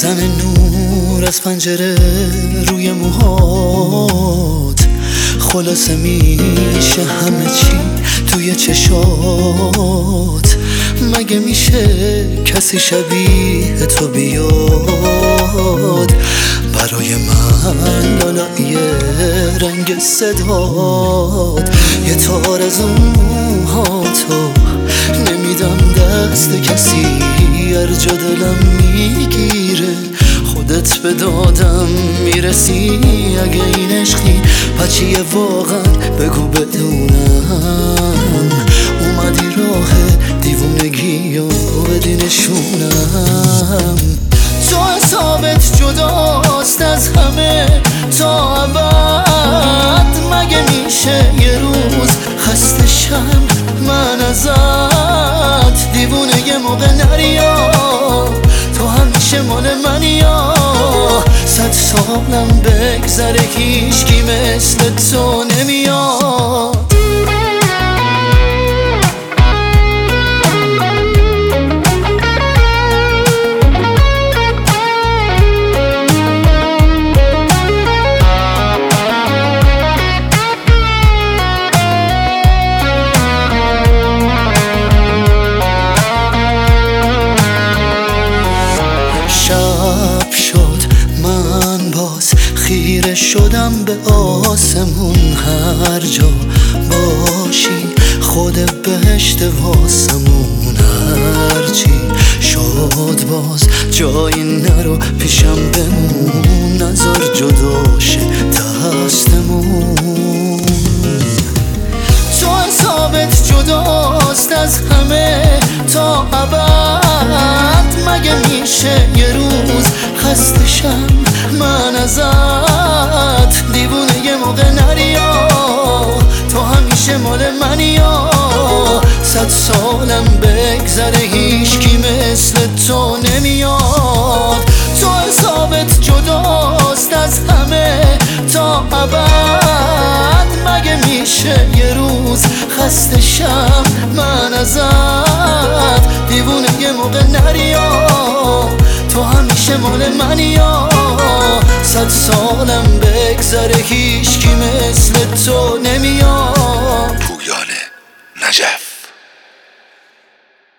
زن نور از پنجره روی موهات، خلاصه میشه همه چی توی چشات. مگه میشه کسی شبیه تو بیاد برای من؟ لالایی رنگ صدات، یه تار از اون موهاتو نمیدم دست کسی، هر جا دلم میگیره خودت به دادم میرسی. اگه این عشقی پچیه واقعا بگو بدونم، اومدی راه دیوونگی و بدی نشونم. تو حسابت جداست از همه تا ابد، مگه میشه یه روز خسته شم من ازت؟ دیوونه یه موقع نریا، تو همیشه مال منی یا 100 سالم بگذره هیچکی مثل تو نمیاد. شب شد من باز خیره شدم به آسمون، هر جا باشی خود بهشت واسمون. هرچی شد باز جایی نرو پیشم بمون، نذار جدا شه دستمون. تو حسابت جداست از همه تا ابد، مگه میشه یه روز خسته شم من ازت؟ دیوونه یه موقع نریا، تو همیشه مال منی یا 100 سالم بگذره هیچکی مثل تو نمیاد. تو حسابت جداست از همه تا ابد، مگه میشه یه روز خسته شم من ازت؟ دیوونه یه موقع نریا، تو همیشه مال منی یا 100 سالم بگذره هیچکی مثل تو نمیاد.